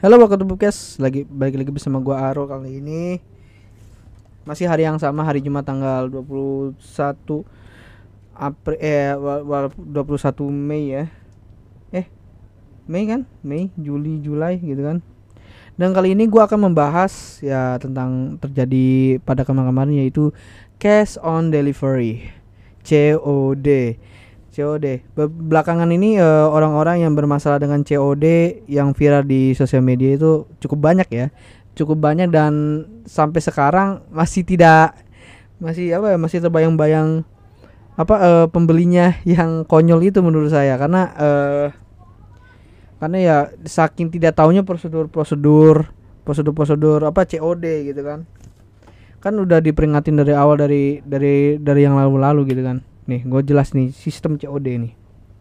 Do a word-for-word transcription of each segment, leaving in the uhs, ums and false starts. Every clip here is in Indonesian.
Halo, welcome to Bookcast. Lagi balik lagi bersama gua Aro. Kali ini masih hari yang sama, hari Jumat tanggal dua puluh satu April eh wa- wa- dua puluh satu Mei ya. Eh, Mei kan? Mei, Juli, Julai gitu kan. Dan kali ini gua akan membahas ya tentang terjadi pada kemarin-kemarin, yaitu cash on delivery, C O D. C O D. Be- Belakangan ini eh, orang-orang yang bermasalah dengan C O D yang viral di sosial media itu cukup banyak ya. Cukup banyak dan sampai sekarang masih tidak masih apa ya, masih terbayang-bayang apa eh, pembelinya yang konyol itu menurut saya, karena eh, karena ya saking tidak taunya prosedur-prosedur prosedur-prosedur apa C O D gitu kan. Kan udah diperingatin dari awal, dari dari dari yang lalu-lalu gitu kan. Nih, gue jelas nih sistem C O D nih.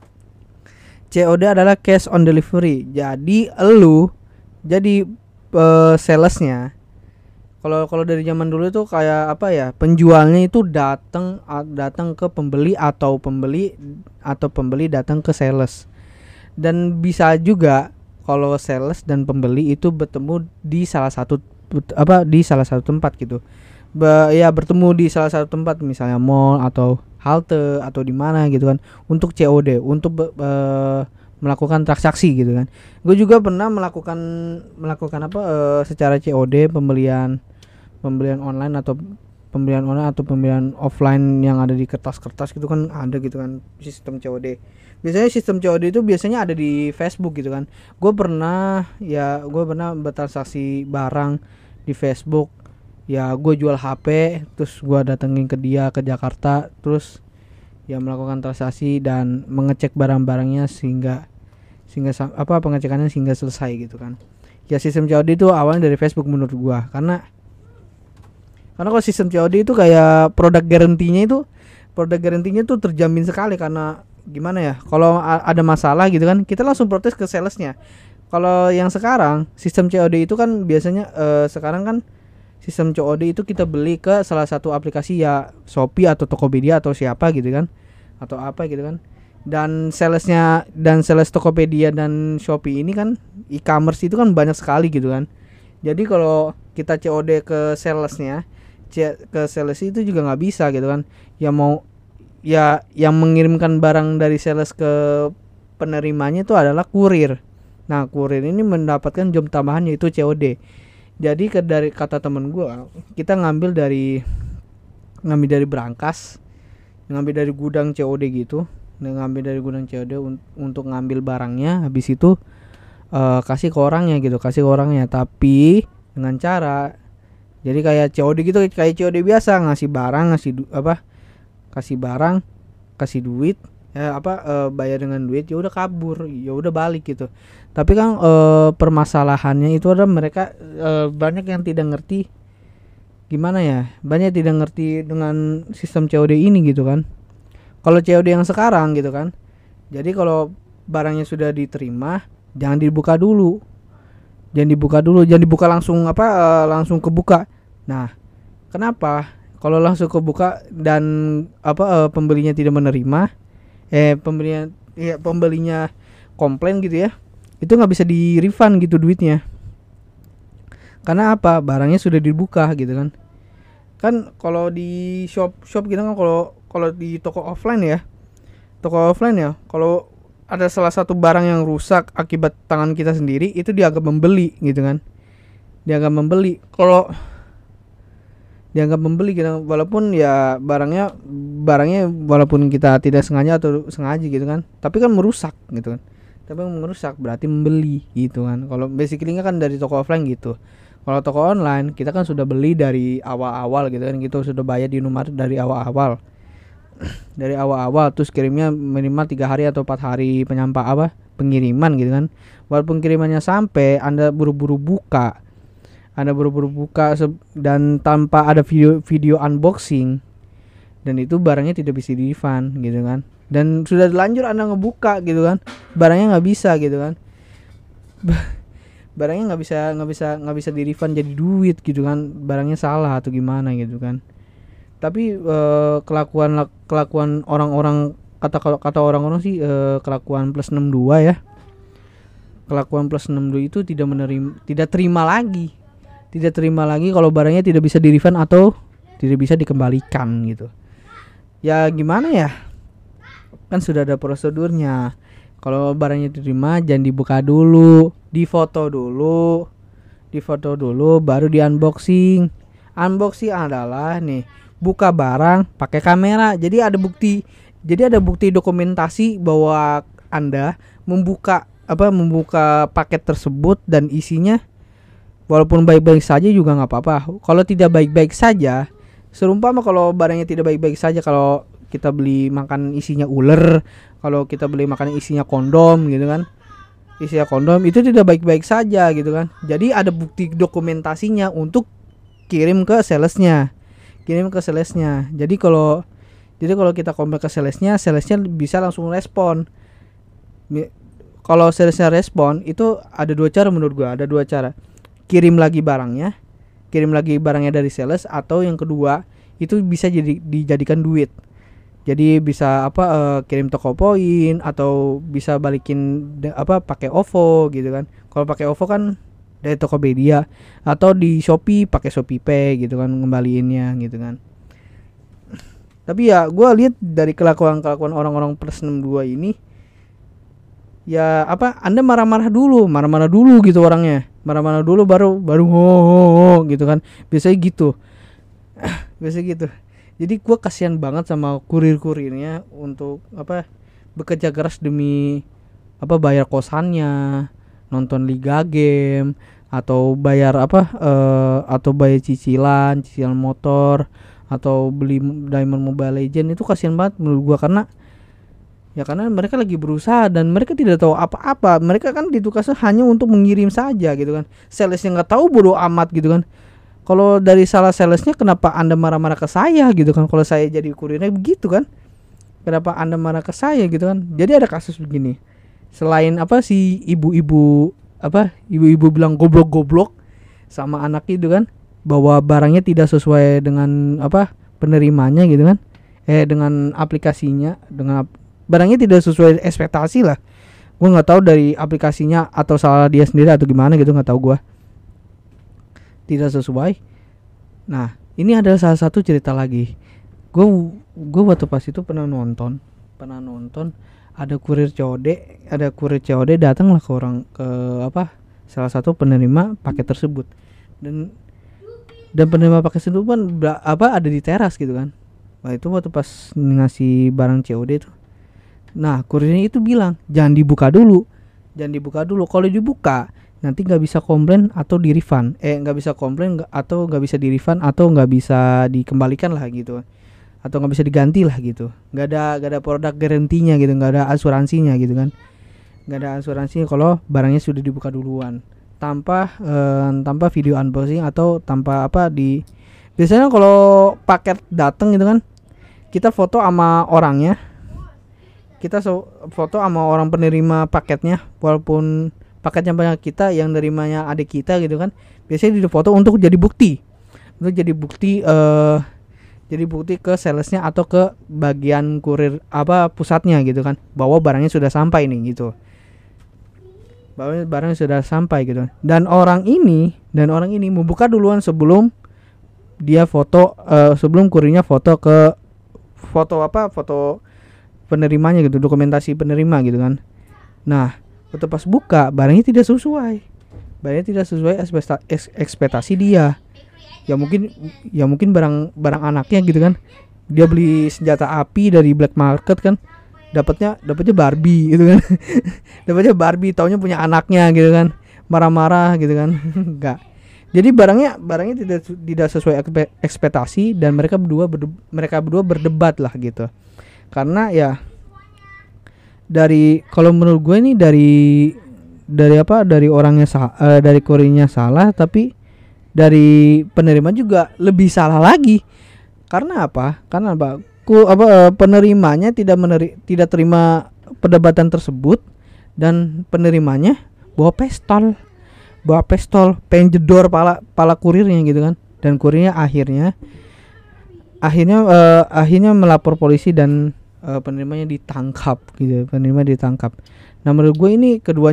C O D adalah cash on delivery. Jadi elu jadi uh, salesnya. Kalau kalau dari zaman dulu itu kayak apa ya? Penjualnya itu datang datang ke pembeli, atau pembeli atau pembeli datang ke sales. Dan bisa juga kalau sales dan pembeli itu bertemu di salah satu apa di salah satu tempat gitu. Be, ya bertemu di salah satu tempat, misalnya mall atau halte atau di mana gitu kan, untuk C O D, untuk be, be, melakukan transaksi gitu kan. Gue juga pernah melakukan melakukan apa e, secara C O D, pembelian pembelian online atau pembelian online atau pembelian offline yang ada di kertas-kertas gitu kan, ada gitu kan sistem C O D. Biasanya sistem C O D itu biasanya ada di Facebook gitu kan. Gue pernah ya gue pernah bertransaksi barang di Facebook. Ya gue jual H P, terus gue datengin ke dia ke Jakarta, terus ya melakukan transaksi dan mengecek barang-barangnya sehingga sehingga apa pengecekannya sehingga selesai gitu kan. Ya sistem C O D itu awalnya dari Facebook menurut gue, karena karena kalau sistem C O D itu kayak produk garantinya itu produk garantinya tuh terjamin sekali, karena gimana ya, kalau a- ada masalah gitu kan, kita langsung protes ke salesnya. Kalau yang sekarang sistem C O D itu kan biasanya eh, sekarang kan sistem C O D itu kita beli ke salah satu aplikasi, ya Shopee atau Tokopedia atau siapa gitu kan, atau apa gitu kan. Dan salesnya dan sales Tokopedia dan Shopee ini kan e-commerce itu kan banyak sekali gitu kan. Jadi kalau kita C O D ke salesnya, C- ke sales itu juga nggak bisa gitu kan. Ya mau ya yang mengirimkan barang dari sales ke penerimanya itu adalah kurir. Nah, kurir ini mendapatkan job tambahan, yaitu C O D. Jadi ke dari kata temen gue, kita ngambil dari ngambil dari brankas, ngambil dari gudang C O D gitu, ngambil dari gudang C O D un- untuk ngambil barangnya, habis itu uh, kasih ke orangnya gitu, kasih ke orangnya, tapi dengan cara jadi kayak C O D gitu, kayak C O D biasa, ngasih barang, ngasih du- apa, kasih barang, kasih duit, ya apa uh, bayar dengan duit, ya udah kabur, ya udah balik gitu. Tapi kan e, permasalahannya itu ada mereka e, banyak yang tidak ngerti gimana ya, banyak tidak ngerti dengan sistem C O D ini gitu kan. Kalau C O D yang sekarang gitu kan, jadi kalau barangnya sudah diterima, jangan dibuka dulu, jangan dibuka dulu, jangan dibuka langsung apa e, langsung kebuka. Nah, kenapa? Kalau langsung kebuka dan apa e, pembelinya tidak menerima, eh pembelinya ya pembelinya komplain gitu ya, itu nggak bisa di refund gitu duitnya, karena apa, barangnya sudah dibuka gitu kan. Kan kalau di shop shop gitu kan, kalau kalau di toko offline ya toko offline ya kalau ada salah satu barang yang rusak akibat tangan kita sendiri, itu dianggap membeli gitu kan, dianggap membeli. Kalau dianggap membeli gitu, walaupun ya barangnya barangnya walaupun kita tidak sengaja atau sengaja gitu kan, tapi kan merusak gitu kan, tapi merusak berarti membeli gitu kan. Kalau basically kan dari toko offline gitu. Kalau toko online kita kan sudah beli dari awal-awal gitu kan, gitu sudah bayar di nomor dari awal-awal dari awal-awal, terus kirimnya minimal tiga hari atau empat hari penyampa apa pengiriman gitu kan. Walaupun kirimannya sampai, anda buru-buru buka anda buru-buru buka dan tanpa ada video video unboxing, dan itu barangnya tidak bisa di refund gitu kan, dan sudah lanjut anda ngebuka gitu kan, barangnya nggak bisa gitu kan. Barangnya nggak bisa nggak bisa nggak bisa di refund jadi duit gitu kan, barangnya salah atau gimana gitu kan. Tapi eh, kelakuan kelakuan orang-orang, kata kata orang-orang sih eh, kelakuan plus enam puluh dua ya, kelakuan plus enam puluh itu tidak menerima, tidak terima lagi, tidak terima lagi kalau barangnya tidak bisa di refund atau tidak bisa dikembalikan gitu. Ya gimana ya, kan sudah ada prosedurnya. Kalau barangnya diterima jangan dibuka dulu, difoto dulu, difoto dulu baru di unboxing. Unboxing adalah nih, buka barang pakai kamera, jadi ada bukti, jadi ada bukti dokumentasi bahwa Anda membuka apa membuka paket tersebut dan isinya walaupun baik-baik saja juga nggak apa-apa. Kalau tidak baik-baik saja, serumpama kalau barangnya tidak baik-baik saja, kalau kita beli makan isinya ular, kalau kita beli makanan isinya kondom gitu kan, isinya kondom itu tidak baik-baik saja gitu kan. Jadi ada bukti dokumentasinya untuk kirim ke salesnya, kirim ke salesnya. Jadi kalau jadi kalau kita komen ke salesnya, salesnya bisa langsung respon. Kalau salesnya respon itu ada dua cara menurut gua, ada dua cara. Kirim lagi barangnya, kirim lagi barangnya dari sales, atau yang kedua itu bisa jadi dijadikan duit. Jadi bisa apa uh, kirim toko poin atau bisa balikin de, apa pakai O V O gitu kan. Kalau pakai O V O kan dari Tokopedia atau di Shopee pakai Shopee Pay gitu kan ngembaliinnya gitu kan. Tapi ya gua lihat dari kelakuan-kelakuan orang-orang plus enam puluh dua ini, ya apa, Anda marah-marah dulu, marah-marah dulu gitu orangnya, marah-marah dulu baru baru ho, ho, ho gitu kan, biasanya gitu. Biasanya gitu. Jadi gue kasihan banget sama kurir-kurirnya untuk apa bekerja keras demi apa bayar kosannya, nonton liga game, atau bayar apa uh, atau bayar cicilan cicilan motor, atau beli Diamond Mobile Legend. Itu kasihan banget menurut gue, karena ya karena mereka lagi berusaha dan mereka tidak tahu apa-apa. Mereka kan ditugaskan hanya untuk mengirim saja gitu kan. Salesnya nggak tahu, bodoh amat gitu kan. Kalau dari salah salesnya, kenapa Anda marah-marah ke saya gitu kan? Kalau saya jadi kurirnya begitu kan, kenapa Anda marah ke saya gitu kan? Jadi ada kasus begini. Selain apa si ibu-ibu apa ibu-ibu bilang goblok-goblok sama anak itu kan, bahwa barangnya tidak sesuai dengan apa penerimanya gitu kan, eh dengan aplikasinya, dengan ap- barangnya tidak sesuai ekspektasi lah. Gue nggak tahu dari aplikasinya atau salah dia sendiri atau gimana gitu, nggak tahu gue. Tidak sesuai. Nah, ini adalah salah satu cerita lagi. Gue gue waktu pas itu pernah nonton, pernah nonton ada kurir C O D, ada kurir C O D datanglah ke orang ke apa salah satu penerima paket tersebut, dan dan penerima paket tersebut kan apa ada di teras gitu kan. Nah itu waktu pas ngasih barang C O D itu, nah kurirnya itu bilang jangan dibuka dulu, jangan dibuka dulu. Kalau dibuka nanti nggak bisa komplain atau di refund, eh nggak bisa komplain atau nggak bisa di refund atau nggak bisa dikembalikan lah gitu, atau nggak bisa diganti lah gitu. Nggak ada nggak ada produk garantinya gitu, nggak ada asuransinya gitu kan, nggak ada asuransinya kalau barangnya sudah dibuka duluan tanpa eh, tanpa video unboxing atau tanpa apa di. Biasanya kalau paket datang gitu kan, kita foto sama orangnya, kita so, foto sama orang penerima paketnya, walaupun paketnya banyak kita, yang nerimanya adik kita gitu kan, biasanya difoto untuk jadi bukti, untuk jadi bukti uh, jadi bukti ke salesnya atau ke bagian kurir apa pusatnya gitu kan, bahwa barangnya sudah sampai nih gitu, bahwa barangnya sudah sampai gitu. Dan orang ini dan orang ini membuka duluan sebelum dia foto, uh, sebelum kurirnya foto ke foto apa foto penerimanya gitu, dokumentasi penerima gitu kan. Nah waktu pas buka barangnya tidak sesuai, barangnya tidak sesuai ekspektasi dia. Ya mungkin ya mungkin barang barang anaknya gitu kan, dia beli senjata api dari black market kan, dapatnya dapatnya Barbie gitu kan. Dapatnya Barbie, taunya punya anaknya gitu kan, marah-marah gitu kan. Enggak, jadi barangnya barangnya tidak tidak sesuai ekspektasi, dan mereka berdua berde, mereka berdua berdebat lah gitu. Karena ya dari kalau menurut gue ini dari dari apa dari orangnya sah, uh, dari kurirnya salah, tapi dari penerima juga lebih salah lagi. Karena apa? Karena apa? Ku apa uh, penerimanya tidak meneri, tidak terima perdebatan tersebut, dan penerimanya bawa pistol, bawa pistol pengen jedor pala pala kurirnya gitu kan. Dan kurirnya akhirnya akhirnya uh, akhirnya melapor polisi, dan Uh, penerimanya ditangkap gitu, penerima ditangkap. Nah menurut gue ini keduanya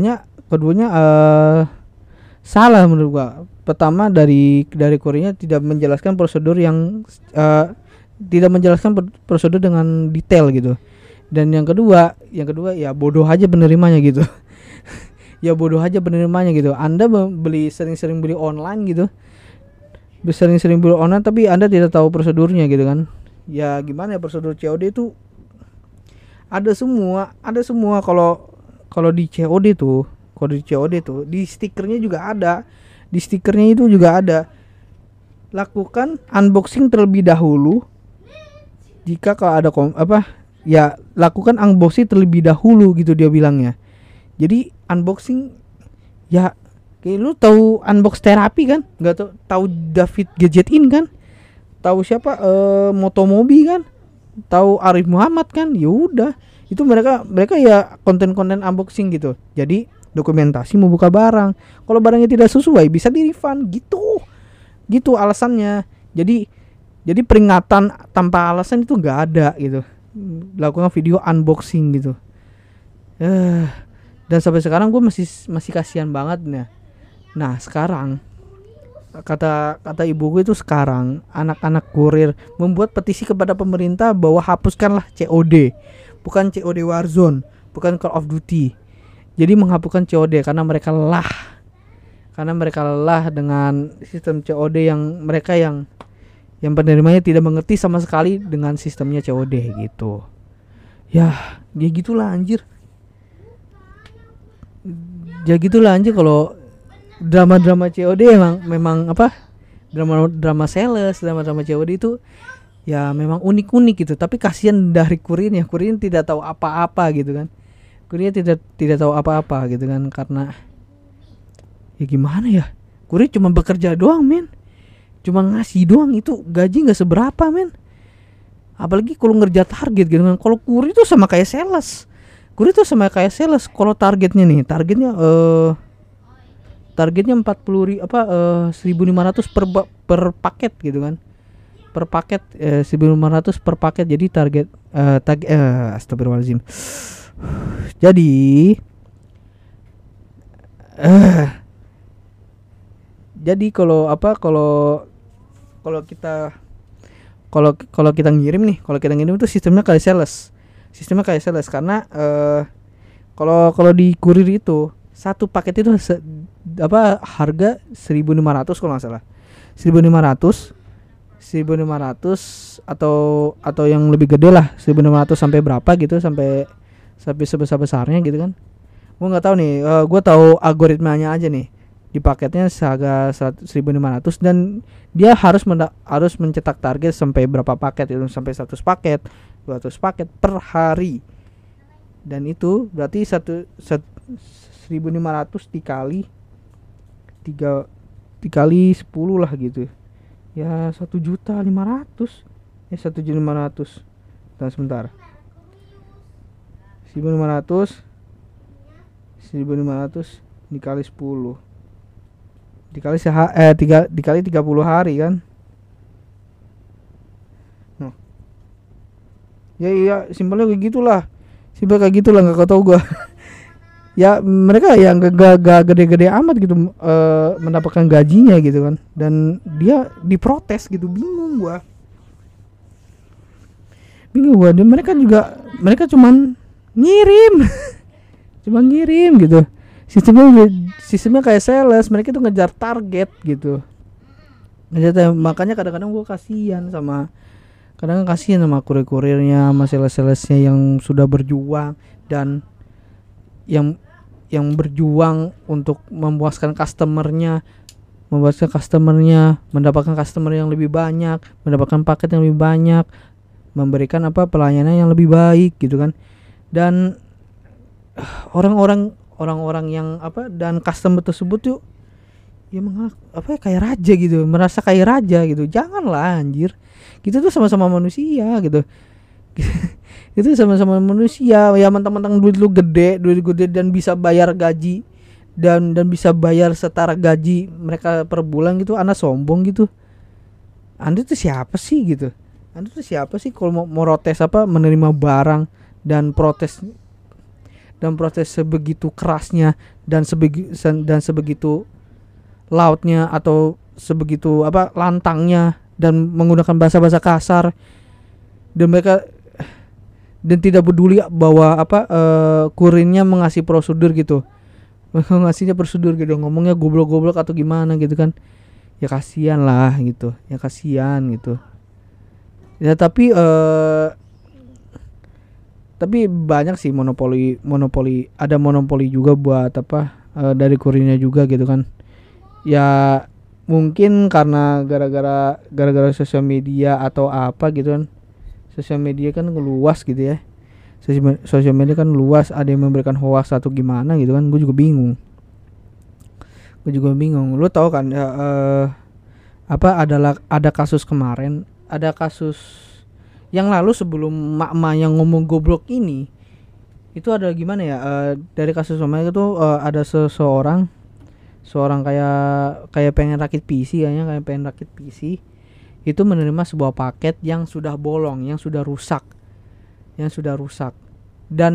keduanya uh, salah menurut gua. Pertama dari dari kurirnya tidak menjelaskan prosedur yang uh, tidak menjelaskan prosedur dengan detail gitu. Dan yang kedua, yang kedua ya bodoh aja penerimanya gitu. Ya bodoh aja penerimanya gitu. Anda beli sering-sering beli online gitu. Sering-sering beli online tapi Anda tidak tahu prosedurnya gitu kan. Ya gimana ya, prosedur C O D itu ada semua, ada semua kalau kalau di C O D tuh, kalau di C O D tuh di stikernya juga ada. Di stikernya itu juga ada. Lakukan unboxing terlebih dahulu. Jika kalau ada kom apa? Ya, lakukan unboxing terlebih dahulu gitu dia bilangnya. Jadi unboxing ya kayak lu tahu unbox terapi kan? Enggak tahu tahu David Gadgetin kan? Tahu siapa eh Motomobi kan? Tahu Arif Muhammad kan? Ya udah, itu mereka mereka ya konten-konten unboxing gitu. Jadi dokumentasi mau buka barang. Kalau barangnya tidak sesuai bisa di refund gitu. Gitu alasannya. Jadi jadi peringatan tanpa alasan itu enggak ada gitu. Lakukan video unboxing gitu. Eh dan sampai sekarang gue masih masih kasihan banget nih. Nah, sekarang kata kata ibu gue itu sekarang anak-anak kurir membuat petisi kepada pemerintah bahwa hapuskanlah C O D. Bukan C O D Warzone, bukan Call of Duty. Jadi menghapuskan C O D karena mereka lelah. Karena mereka lelah dengan sistem C O D yang mereka yang yang penerimanya tidak mengerti sama sekali dengan sistemnya C O D gitu. Ya, ya gitulah anjir. Ya gitulah anjir kalau drama-drama C O D emang memang apa? Drama-drama sales, drama-drama C O D itu ya memang unik-unik gitu, tapi kasihan dari kurirnya. Kurirnya tidak tahu apa-apa gitu kan. Kurirnya tidak tidak tahu apa-apa gitu kan, karena ya gimana ya? Kurir cuma bekerja doang, men. Cuma ngasih doang, itu gaji nggak seberapa, men. Apalagi kalau ngerja target gitu kan. Kalau kurir itu sama kayak sales. Kurir itu sama kayak sales. Kalau targetnya nih, targetnya eh targetnya empat puluh ribu apa eh seribu lima ratus per per paket gitu kan. Per paket eh, seribu lima ratus per paket. Jadi target eh tag eh astagfirullahaladzim. Jadi eh jadi kalau apa kalau kalau kita kalau kalau kita ngirim nih, kalau kita ngirim itu sistemnya kayak sales. Sistemnya kayak sales karena eh kalau kalau di kurir itu satu paket itu se, apa harga seribu lima ratus kalau enggak salah. seribu lima ratus seribu lima ratus atau atau yang lebih gede lah, seribu lima ratus sampai berapa gitu, sampai sampai sebesar-besarnya gitu kan. Gua enggak tahu nih, uh, gua tahu algoritmanya aja nih. Di paketnya seharga seribu lima ratus dan dia harus menda- harus mencetak target sampai berapa paket itu, sampai seratus paket, dua ratus paket per hari. Dan itu berarti satu seribu lima ratus dikali tiga dikali sepuluh lah gitu. Ya satu juta lima ratus. Ya satu juta lima ratus. Dan sebentar. seribu lima ratus seribu lima ratus dikali sepuluh. Dikali seha eh tiga dikali tiga puluh hari kan. No. Ya iya, simpelnya kayak gitulah. Simpel kayak gitulah, enggak tau gua. Ya mereka yang gak, gak gede-gede amat gitu uh, mendapatkan gajinya gitu kan, dan dia diprotes gitu. Bingung gua bingung gua dan mereka juga mereka cuman ngirim cuma ngirim gitu. Sistemnya sistemnya kayak sales, mereka tuh ngejar target gitu. Ngejar, makanya kadang-kadang gua kasihan sama kadang kasihan sama kurir-kurirnya, sama sales-salesnya yang sudah berjuang dan yang yang berjuang untuk memuaskan customernya, memuaskan customernya, mendapatkan customer yang lebih banyak, mendapatkan paket yang lebih banyak, memberikan apa pelayanan yang lebih baik gitu kan. Dan orang-orang orang-orang yang apa dan customer tersebut tuh ya mengak, apa ya kayak raja gitu, merasa kayak raja gitu. Janganlah anjir. Kita tuh sama-sama manusia gitu. Itu sama-sama manusia. Ya mentang-mentang duit lu gede, duit gede dan bisa bayar gaji dan dan bisa bayar setara gaji mereka per bulan gitu, Anda sombong gitu. Anda tuh siapa sih gitu? Anda tuh siapa sih kalau mau protes apa menerima barang dan protes dan protes sebegitu kerasnya dan sebegi, dan sebegitu lautnya atau sebegitu apa lantangnya dan menggunakan bahasa-bahasa kasar, dan mereka dan tidak peduli bahwa apa uh, kurirnya mengasih prosedur gitu, ngasihnya prosedur gitu, ngomongnya goblok-goblok atau gimana gitu kan. Ya kasihan lah gitu, ya kasihan gitu ya. Tapi uh, tapi banyak sih monopoli monopoli ada monopoli juga buat apa uh, dari kurirnya juga gitu kan ya. Mungkin karena gara-gara gara-gara sosial media atau apa gitu kan. Sosial media kan luas gitu ya. Sosial media kan luas, ada yang memberikan hoax atau gimana gitu kan. Gue juga bingung. Gue juga bingung. Lu tahu kan ya, uh, apa adalah ada kasus kemarin, ada kasus yang lalu sebelum mak-mak yang ngomong goblok ini. Itu ada gimana ya? Uh, dari kasus kemarin itu uh, ada seseorang seorang kayak kayak pengen rakit P C kayaknya kayak pengen rakit P C. Itu menerima sebuah paket yang sudah bolong, yang sudah rusak, yang sudah rusak, dan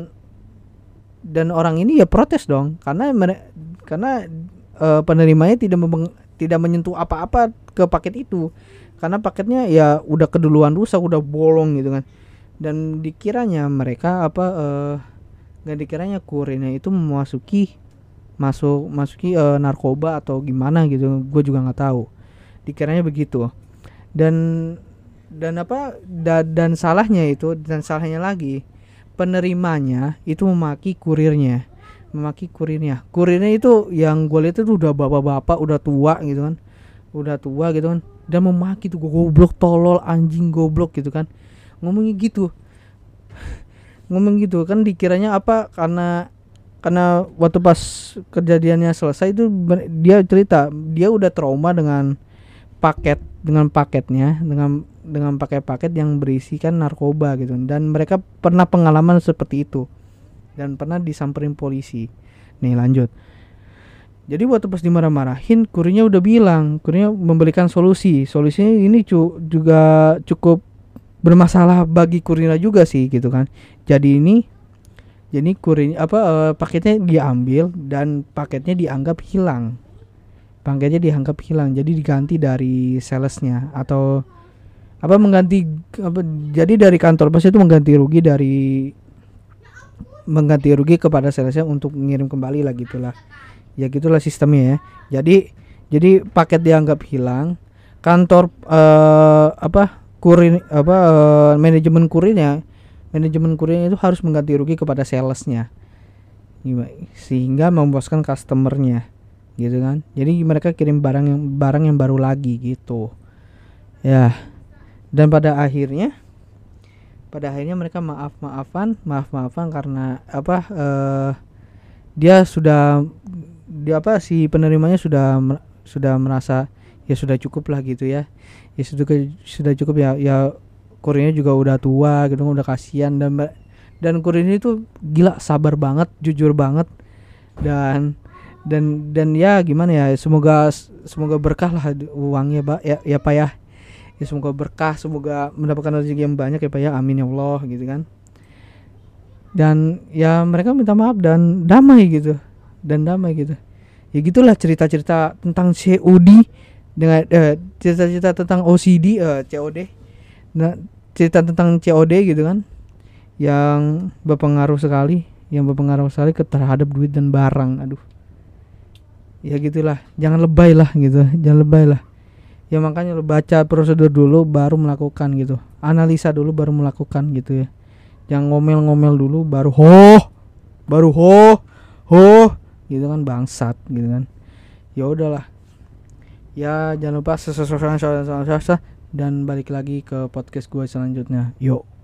dan orang ini ya protes dong, karena karena e, penerimanya tidak memeng, tidak menyentuh apa-apa ke paket itu, karena paketnya ya udah keduluan rusak, udah bolong gitu kan, dan dikiranya mereka apa e, nggak dikiranya kurirnya itu memasuki masuk masuki e, narkoba atau gimana gitu, gue juga nggak tahu, dikiranya begitu. Dan dan apa da, dan salahnya itu dan salahnya lagi penerimanya itu memaki kurirnya memaki kurirnya kurirnya itu yang gue lihat itu udah bapak-bapak, udah tua gitu kan, udah tua gitu kan, dan memaki tuh goblok, tolol, anjing, goblok gitu kan, ngomongnya gitu ngomong gitu kan. Dikiranya apa karena karena waktu pas kejadiannya selesai itu dia cerita dia udah trauma dengan paket dengan paketnya dengan dengan paket-paket yang berisikan narkoba gitu, dan mereka pernah pengalaman seperti itu dan pernah disamperin polisi. Nih lanjut. Jadi waktu pas dimarah-marahin, kurirnya udah bilang, kurirnya memberikan solusi. Solusinya ini cu- juga cukup bermasalah bagi kurirnya juga sih gitu kan. Jadi ini jadi kurirnya apa uh, paketnya diambil dan paketnya dianggap hilang. Paketnya dianggap hilang, jadi diganti dari salesnya atau apa mengganti apa, jadi dari kantor pos itu mengganti rugi dari mengganti rugi kepada salesnya untuk mengirim kembali lah gitulah ya, gitulah sistemnya ya. Jadi jadi paket dianggap hilang, kantor uh, apa kurir apa uh, manajemen kurirnya manajemen kurirnya itu harus mengganti rugi kepada salesnya sehingga memuaskan customernya gitu kan. Jadi mereka kirim barang yang barang yang baru lagi gitu ya. Dan pada akhirnya pada akhirnya mereka maaf maafan maaf maafan karena apa uh, dia sudah dia apa si penerimanya sudah sudah merasa ya sudah cukup lah gitu ya ya sudah sudah cukup ya ya kurirnya juga udah tua gitu, udah kasihan, dan dan kurirnya itu gila sabar banget, jujur banget, dan dan dan ya gimana ya, semoga semoga berkah lah uangnya Pak ya ya Pak ya. Ya semoga berkah, semoga mendapatkan rezeki yang banyak ya Pak ya, amin ya Allah gitu kan. Dan ya mereka minta maaf dan damai gitu, dan damai gitu. Ya gitulah cerita-cerita tentang C O D dengan eh, cerita-cerita tentang O C D eh, C O D. Nah, cerita tentang C O D gitu kan, yang berpengaruh sekali, yang berpengaruh sekali ke terhadap duit dan barang. Aduh. Ya gitulah, jangan lebay lah gitu, jangan lebay lah. Ya makanya lu baca prosedur dulu baru melakukan gitu, analisa dulu baru melakukan gitu ya. Jangan ngomel-ngomel dulu baru ho, baru ho, ho, gitu kan, bangsat gitu kan. Ya udahlah. Ya jangan lupa subscribe dan balik lagi ke podcast gue selanjutnya. Yuk.